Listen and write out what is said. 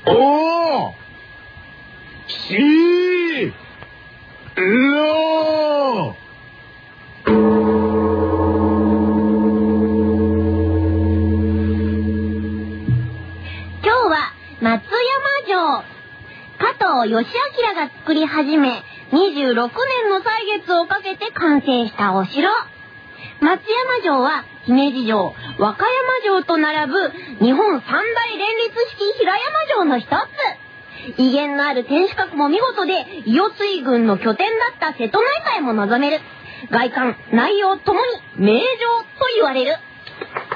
おーしーろー。 今日は松山城。加藤義明が作り始め、26年の歳月をかけて完成したお城。松山城は姫路城、和歌山城と並ぶ日本三大連立式平山城の一つ。威厳のある天守閣も見事で、伊予水軍の拠点だった瀬戸内海も望める。外観、内容ともに名城と言われる。